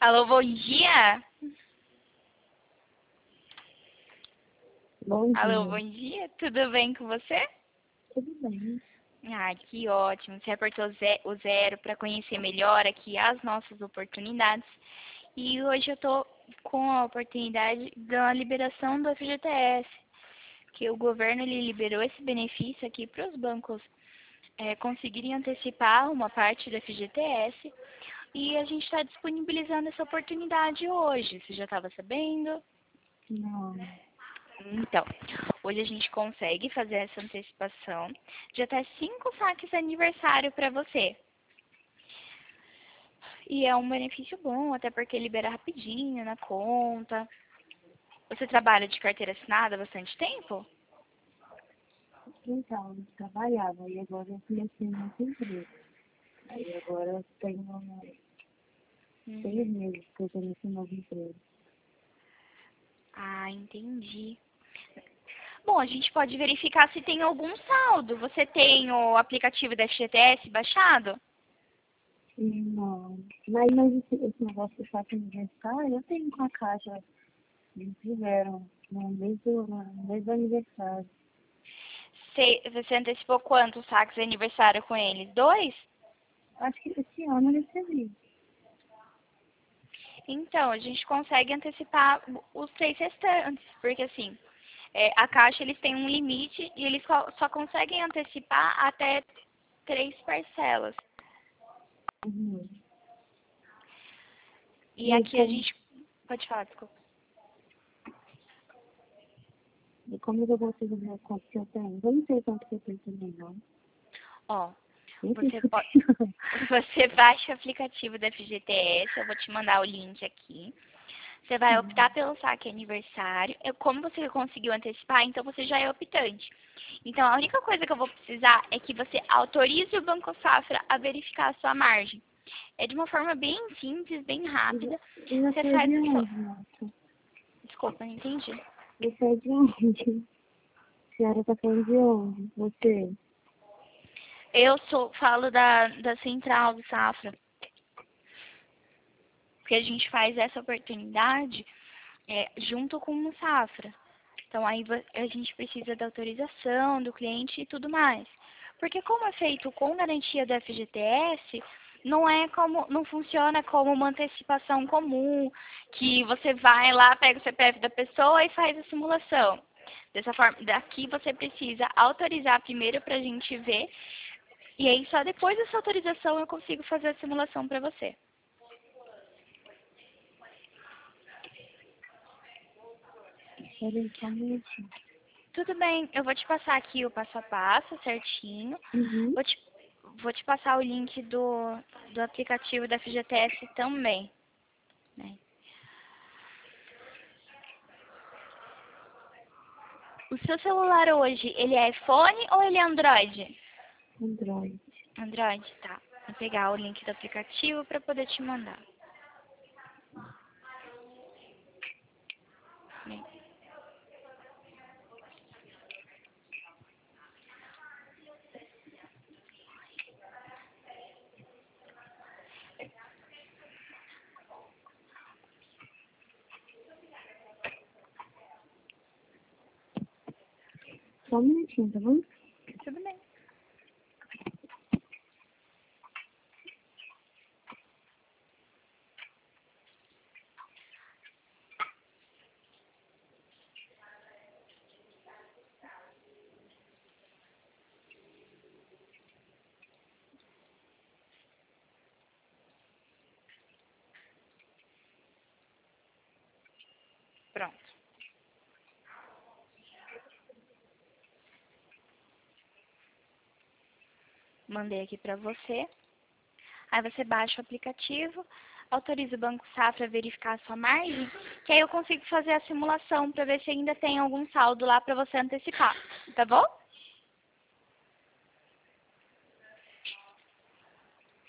Alô, bom dia. Bom Alô, dia. bom dia. Tudo bem com você? Tudo bem? Ah, que ótimo. Você apertou o zero para conhecer melhor aqui as nossas oportunidades. E hoje eu tô com a oportunidade da liberação do FGTS, que o governo ele liberou esse benefício aqui para os bancos conseguirem antecipar uma parte do FGTS. E a gente está disponibilizando essa oportunidade hoje. Você já estava sabendo? Não. Então, hoje a gente consegue fazer essa antecipação de até 5 saques de aniversário para você. E é um benefício bom, até porque libera rapidinho na conta. Você trabalha de carteira assinada há bastante tempo? Então, eu trabalhava e agora eu comecei muito emprego. Aí agora eu tenho 6 meses que eu tô nesse novo emprego. Ah, entendi. Bom, a gente pode verificar se tem algum saldo. Você tem o aplicativo da FGTS baixado? E não. Mas esse negócio de fato aniversário, eu tenho com a Caixa. Eles fizeram no mês do aniversário. Você antecipou quantos saques de aniversário com eles? 2? Acho que esse ano eu recebi. Então, a gente consegue antecipar os 3 restantes, porque assim, a Caixa eles têm um limite e eles só conseguem antecipar até 3 parcelas. Uhum. E Mas aqui a gente... Pode falar, desculpa. como eu vou fazer o quanto que eu tenho? Eu não sei quanto que eu tenho também, não. Ó, Nem sei você se eu pode... tenho. Você baixa o aplicativo da FGTS, eu vou te mandar o link aqui. Você vai optar pelo saque aniversário. Como você conseguiu antecipar, então você já é optante. Então, a única coisa que eu vou precisar é que você autorize o Banco Safra a verificar a sua margem. É de uma forma bem simples, bem rápida. E Você você é faz de o seu... onde, moça? Desculpa, não entendi. Você é de onde? A senhora tá falando de onde? Você? Falo da Central do Safra. Porque a gente faz essa oportunidade junto com o Safra. Então, aí a gente precisa da autorização do cliente e tudo mais. Porque como é feito com garantia do FGTS, não funciona como uma antecipação comum, que você vai lá, pega o CPF da pessoa e faz a simulação. Dessa forma, daqui você precisa autorizar primeiro para a gente ver, e aí só depois dessa autorização eu consigo fazer a simulação para você. Peraí, só um minutinho. Tudo bem, eu vou te passar aqui o passo a passo certinho. Uhum. Vou te, vou te passar o link do aplicativo da FGTS também. Né? O seu celular hoje, ele é iPhone ou ele é Android? Android. Android, tá. Vou pegar o link do aplicativo para poder te mandar. Bem, Só um minutinho, tá bom? tudo bem. Pronto. Mandei aqui para você. Aí você baixa o aplicativo, autoriza o Banco Safra a verificar a sua margem, que aí eu consigo fazer a simulação para ver se ainda tem algum saldo lá para você antecipar, tá bom?